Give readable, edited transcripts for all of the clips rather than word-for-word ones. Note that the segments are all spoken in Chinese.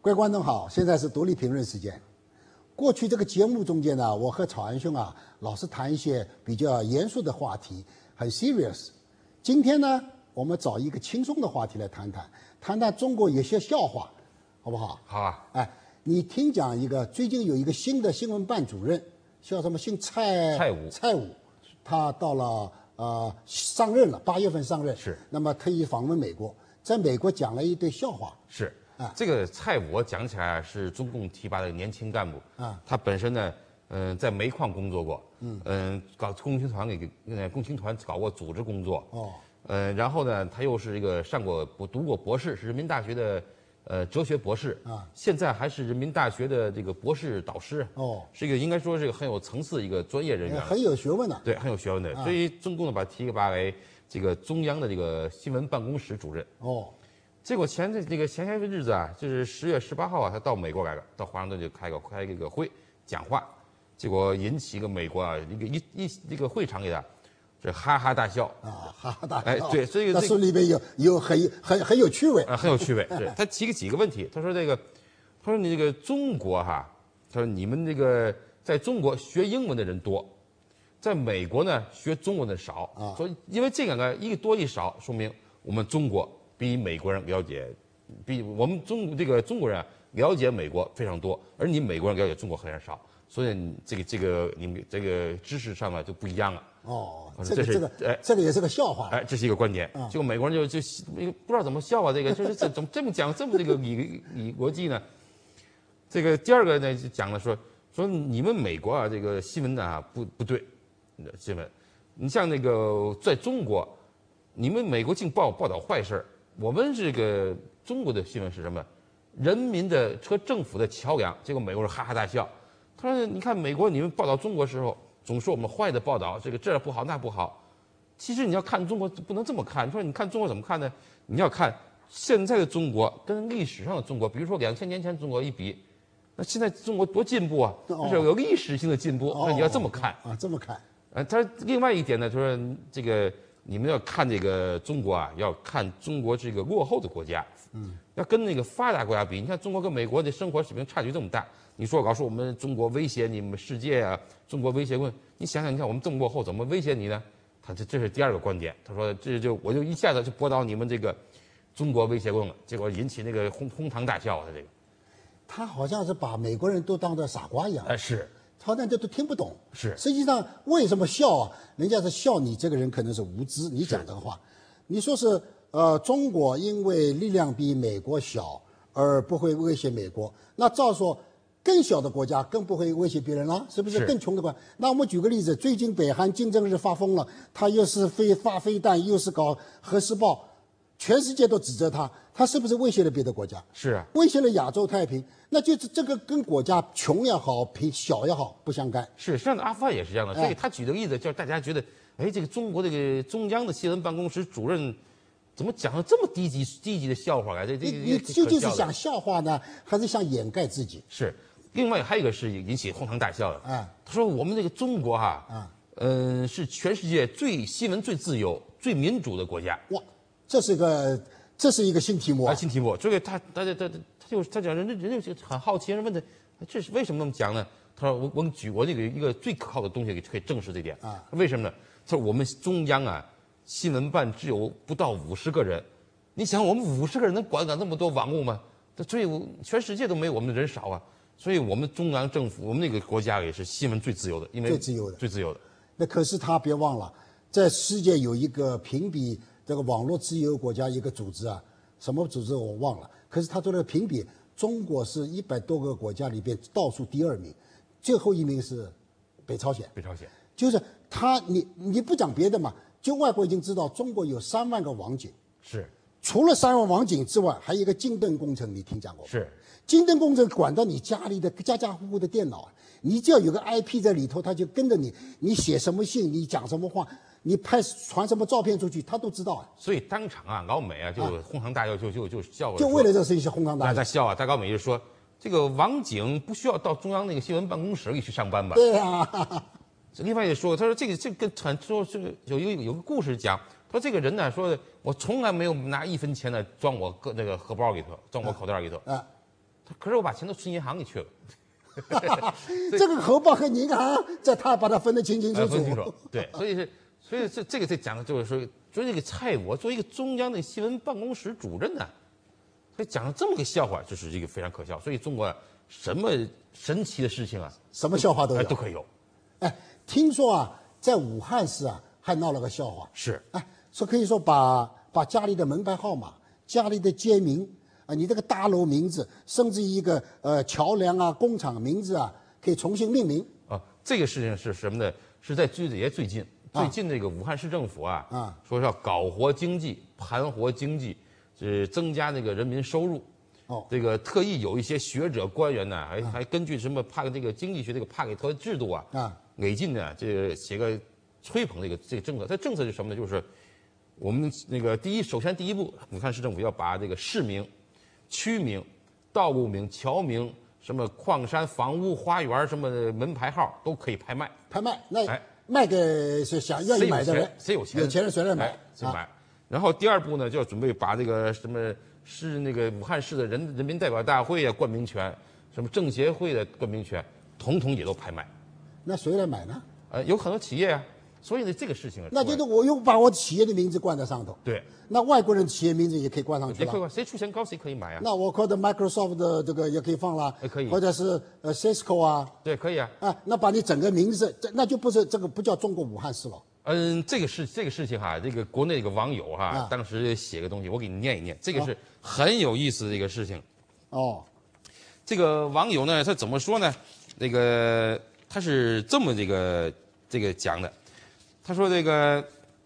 各位观众好，现在是独立评论时间。过去这个节目中间呢，我和草安兄老是谈一些比较严肃的话题，很 serious。今天呢，我们找一个轻松的话题来谈谈中国有些笑话，好不好？ 好啊。 哎，你听讲一个，最近有一个新的新闻办主任，叫什么？姓蔡武，他到了上任了，8月份上任。 是。 那么特意访问美国，在美国讲了一堆笑话。 是。这个蔡武讲起来是中共提拔的年轻干部啊， 他本身呢，在煤矿工作过，搞共青团搞过组织工作，然后呢，他又是一个读过博士，是人民大学的哲学博士啊，现在还是人民大学的这个博士导师是一个应该说是一个很有层次的一个专业人员， 很有学问的， 对，很有学问的，所以中共呢把他提拔为这个中央的这个新闻办公室主任。结果前些日子啊，就是10月18号啊，他到美国来了，到华盛顿就开一个会讲话，结果引起一个美国一个会场里的这哈哈大笑啊，哈哈大笑。 哎，对，所以那里边有很有趣味啊，很有趣味。是他提几个问题，他说你这个中国他说你们这个在中国学英文的人多，在美国呢学中文的少啊，所以因为这两个一多一少，说明我们中国比美国人了解，比我们中国人了解美国非常多，而你美国人了解中国很少，所以你们这个知识上呢就不一样了。 这个也是个笑话。 哎，这是一个观点。结果美国人就不知道怎么笑啊，这个就是怎么这么讲这么这个理逻辑呢？这个第二个呢就讲了说你们美国啊这个新闻呢不对，新闻，你像那个在中国，你们美国净报道坏事儿。我们这个中国的新闻是什么？人民的和政府的桥梁。结果美国人哈哈大笑，他说：“你看美国，你们报道中国的时候，总说我们坏的报道，这不好那不好。其实你要看中国，不能这么看。说你看中国怎么看呢？你要看现在的中国跟历史上的中国，比如说2000年前中国一比，那现在中国多进步啊！那是有历史性的进步。那你要这么看啊，这么看。 他另外一点呢，就是这个。”你们要看这个中国啊，要看中国这个落后的国家，要跟那个发达国家比。你看中国跟美国的生活水平差距这么大，你说我们中国威胁你们世界啊，中国威胁问你想想，你看我们这么落后，怎么威胁你呢？他这是第二个观点，他说我就一下子就驳倒你们这个中国威胁论了，结果引起那个哄堂大笑。 他好像是把美国人都当作傻瓜一样。 是。 好像这都听不懂， 是。 实际上为什么笑啊？人家是笑你这个人可能是无知。你讲这个话，你说是中国因为力量比美国小而不会威胁美国，那照说更小的国家更不会威胁别人了，是不是？更穷的国家。那我们举个例子，最近北韩金正日发疯了，他又是发飞弹，又是搞核试爆，全世界都指责他是不是威胁了别的国家？ 是啊， 威胁了亚洲太平。那就是这个跟国家穷也好，小也好不相干。 是，像阿富汗也是这样的。所以他举的例子，就是大家觉得，哎，这个中国这个中央的新闻办公室主任，怎么讲了这么低级的笑话来？ 你究竟是想笑话呢，还是想掩盖自己？ 是。另外还有一个是引起哄堂大笑的。他说我们这个中国是全世界新闻最自由、最民主的国家。 哇，这是一个新题目啊！ 新题目，这个他讲人就很好奇，人问他这是为什么那么讲呢？他说我举我这个一个最可靠的东西可以证实这点啊。为什么呢？他说我们中央新闻办只有不到50个人，你想我们50个人能管那么多网络吗？所以全世界都没有我们的人少啊。所以我们中央政府，我们那个国家也是新闻最自由的，因为最自由的。 那可是他别忘了，在世界有一个评比这个网络自由国家一个组织啊，什么组织我忘了。可是他做了个评比，中国是100多个国家里边倒数第2名，最后一名是北朝鲜。就是你不讲别的嘛，就外国已经知道中国有3万个网警。 是。 除了3万网警之外，还有一个金灯工程，你听讲过吗？ 是。 金灯工程管到你家里的家家户户的电脑，你只要有个 IP 在里头，他就跟着你，你写什么信，你讲什么话。你传什么照片出去，他都知道啊。 所以当场老美就哄堂大笑，就笑。 就为了这事情哄堂大笑。 在笑啊，在老美就说，这个网警不需要到中央那个新闻办公室里去上班吧？ 对啊。 另外也说，他说这个说这个有个故事讲，说这个人呢说，我从来没有拿1分钱呢装我那个荷包里头，装我口袋里头。 可是我把钱都存银行里去了。 这个荷包和银行，他把它分得清清楚楚。 分清楚。对，所以这个在讲的就是说这个蔡我作为一个中央的新闻办公室主任呢，他讲了这么个笑话，就是这个非常可笑。所以中国什么神奇的事情啊， 什么笑话都有， 都可以有。 哎，听说啊，在武汉市啊还闹了个笑话， 是， 哎，说可以说把家里的门牌号码、家里的街名啊，你这个大楼名字，甚至一个桥梁啊、工厂名字啊，可以重新命名。 啊，这个事情是什么呢？是在最近这个武汉市政府说是要搞活经济、盘活经济，增加那个人民收入。 哦， 这个特意有一些学者官员呢，还根据什么这个经济学这个帕给特制度给进呢，这个写个吹捧这个政策。它政策是什么呢？就是我们那个首先第一步，武汉市政府要把这个市名、区名、道路名、桥名。什么矿山、房屋、花园，什么门牌号都可以拍卖。 那卖给是愿意买的人， 谁有钱？ 有钱人随便买， 谁买。然后第二步呢，就要准备把这个什么是那个武汉市的人民代表大会啊冠名权，什么政协会的冠名权，统统也都拍卖。 那谁来买呢？ 有很多企业啊。所以呢，这个事情那就是我又把我企业的名字冠在上头。 对。 那外国人企业名字也可以冠上去了。 也可以，谁出钱高谁可以买啊。 那我的 Microsoft 的这个也可以放了。 可以。 或者是Cisco 啊。 对，可以啊。 那把你整个名字，那就不是这个不叫中国武汉市了。 这个事情这个国内这个网友当时写个东西，我给你念一念，这个是很有意思的一个事情。 哦。这个网友呢，他怎么说呢？那个他是这么这个讲的。他说这个，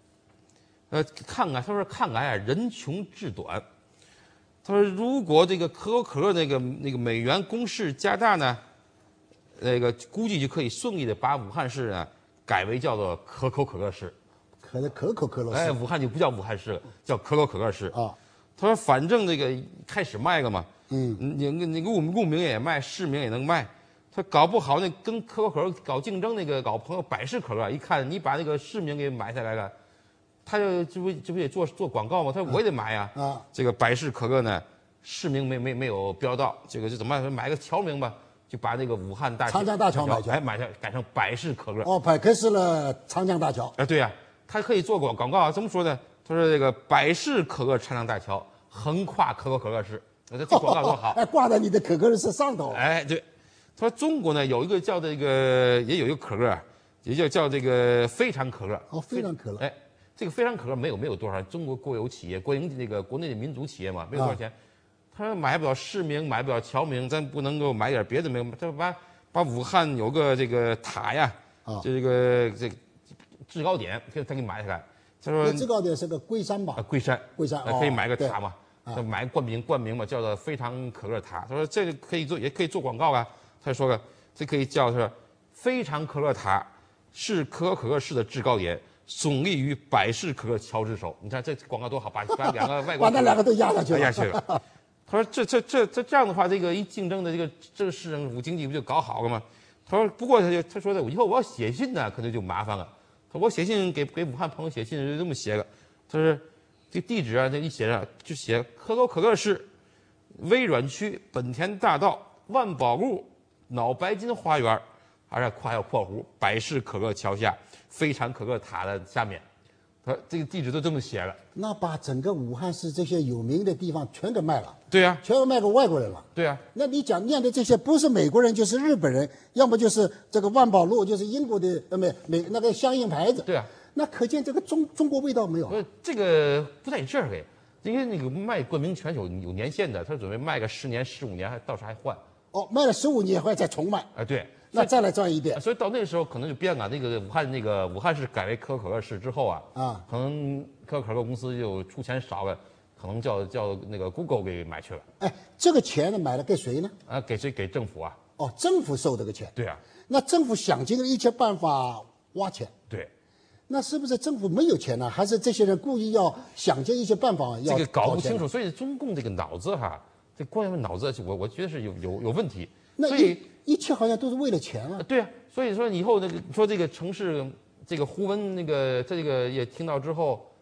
他说抗癌人穷志短。他说如果这个可口可乐那个美元攻势加大呢，那个估计就可以顺利的把武汉市呢改为叫做可口可乐市。 可口可乐市。 武汉就不叫武汉市了，叫可口可乐市。他说反正这个开始卖了嘛，你路名也卖，市名也能卖。他搞不好那跟可口可乐搞竞争那个搞朋友百事可乐，一看你把那个市名给买下来了，他这不得做广告吗？他说我也得买呀。这个百事可乐呢，市名没有标到，这个就怎么办？买个桥名吧，就把那个武汉大桥、 长江大桥买下改成百事可乐。 百克是了长江大桥。 对呀，他可以做广告怎么说呢？他说这个百事可乐长江大桥横跨可口可乐市，这广告多好！ 挂在你的可口可乐市上头。 对。他说中国呢有一个叫这个也有一个可乐，也叫这个非常可乐。 非常可乐。 这个非常可乐没有多少，中国国有企业、国内的民族企业嘛，没有多少钱。他说买不了市名，买不了桥名，咱不能够买点别的名。他把武汉有个这个塔呀，这个制高点，他给买下来。他说制高点是个龟山吧？ 龟山可以买个塔嘛？买冠名嘛，叫做非常可乐塔。他说这个可以做，也可以做广告啊。他说这可以叫是非常可乐塔，是可口可乐市的制高点，耸立于百事可乐桥之首。你看这广告多好，把两个外国把那两个都压下去了。他说这样的话，这个一竞争的这个市政府经济不就搞好了吗？他说不过他说的以后我要写信呢，可能就麻烦了。他说我写信给武汉朋友写信就这么写了。他说这地址这一写上就写可口可乐市微软区本田大道万宝路脑白金花园，还是括弧百事可乐桥下非常可乐塔的下面。他这个地址都这么写了。 那把整个武汉市这些有名的地方全给卖了。 对呀。 全给卖给外国人了。 对呀。 那你念的这些不是美国人就是日本人，要么就是这个万宝路就是英国的那个相应牌子。 对呀。 那可见这个中国味道没有。 这个不在这儿给，因为那个卖冠名权有年限的，他准备卖个10年、15年，到时候还换。 卖了15年会再重卖。 对。 那再来转一遍。 所以到那个时候可能就变了。那个武汉市改为可口可乐市之后可能可口可乐公司就出钱少了，可能叫那个 Google 给买去了。 这个钱呢买了给谁呢？ 给谁？给政府啊。 政府收这个钱。 对啊。 那政府想尽了一切办法挖钱。 对。 那是不是政府没有钱呢？还是这些人故意要想尽一些办法要？ 这个搞不清楚。所以中共这个脑子这官员们脑子我觉得是有问题。 所以一切好像都是为了钱啊。 对啊。所以说以后说这个城市这个胡文这个也听到之后，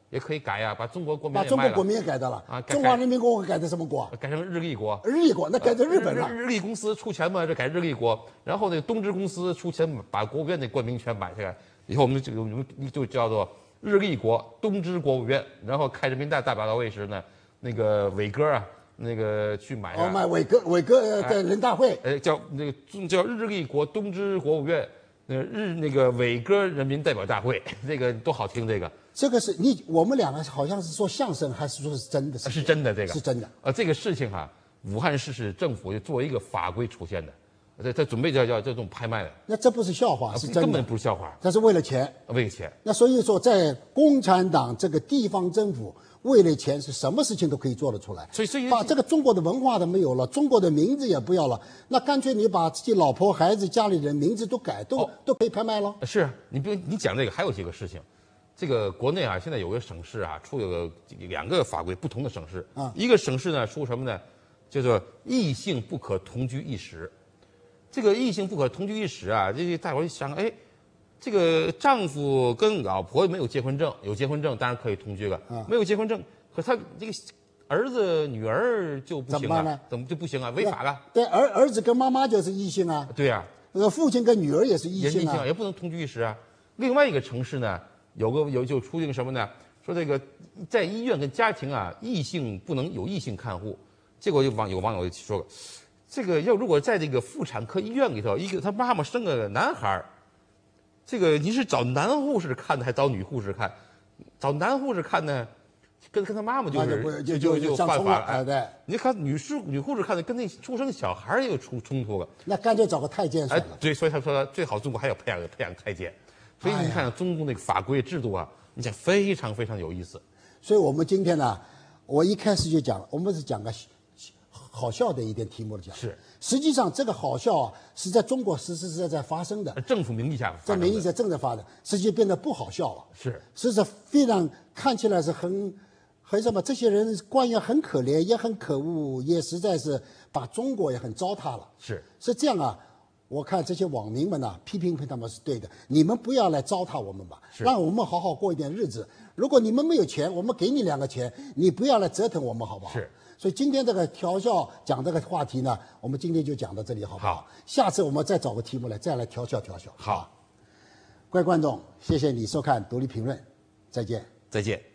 也可以改呀，把中国国民把也卖了中国国民也改掉了啊中华人民共和国改成什么国啊？ 改成日立国。 日立国，那改成日本了。 日立公司出钱嘛，这改日立国，然后那个东芝公司出钱把国务院的冠名权买下来，以后我们就叫做日立国东芝国务院，然后开人民大表大会时呢，那个伟哥啊，那个去买下， 买伟哥的人大会， 叫日立国东芝国务院，那个伟哥人民代表大会，这个多好听， 这个是我们两个好像是说相声，还是说是真的？ 是真的，这个是真的。 这个事情哈，武汉市政府就作为一个法规出现的，他准备叫这种拍卖的。 那这不是笑话，是真的， 根本不是笑话， 这是为了钱， 为了钱。 那所以说，在共产党这个地方政府为了钱，是什么事情都可以做得出来。 所以把这个中国的文化都没有了，中国的名字也不要了，那干脆你把自己老婆、孩子、家里人名字都改，都可以拍卖了。 是啊，你讲这个还有几个事情。这个国内啊，现在有个省市啊，出有2个法规，不同的省市啊， 一个省市呢出什么呢？叫做异性不可同居一室。这个异性不可同居一室啊，这大伙儿一想，哎，这个丈夫跟老婆没有结婚证，有结婚证当然可以同居了，没有结婚证，可他这个儿子女儿就不行了，怎么就不行啊？违法了。 对，儿子跟妈妈就是异性啊。 对呀， 父亲跟女儿也是异性啊， 也不能同居一室啊。另外一个城市呢？就出一个什么呢？说这个在医院跟家庭啊，异性不能有异性看护。结果有网友就说了，这个如果在这个妇产科医院里头，他妈妈生个男孩，这个你是找男护士看的，还找女护士看？找男护士看呢，跟他妈妈就犯法了。 哎，对， 你看女护士看的跟那出生小孩也有冲突了。 那干脆找个太监算了。 对，所以他说最好中国还要培养太监。所以你看中共那个法规制度啊，你讲非常非常有意思。 所以我们今天呢，我一开始就讲，我们是讲个好笑的一点题目的讲。 是， 实际上这个好笑啊，是在中国实实在在发生的， 政府名义下， 在名义下正在发生，实际变得不好笑了。 是非常看起来是很什么，这些人官员很可怜，也很可恶，也实在是把中国也很糟蹋了。 是这样啊。我看这些网民们呢，批评他们是对的。你们不要来糟蹋我们吧，让我们好好过一点日子。如果你们没有钱，我们给你2个钱，你不要来折腾我们，好不好？ 是。 所以今天这个调笑讲这个话题呢，我们今天就讲到这里，好不好？ 好。 下次我们再找个题目来，再来调笑。 好。 各位观众，谢谢你收看《独立评论》，再见。 再见。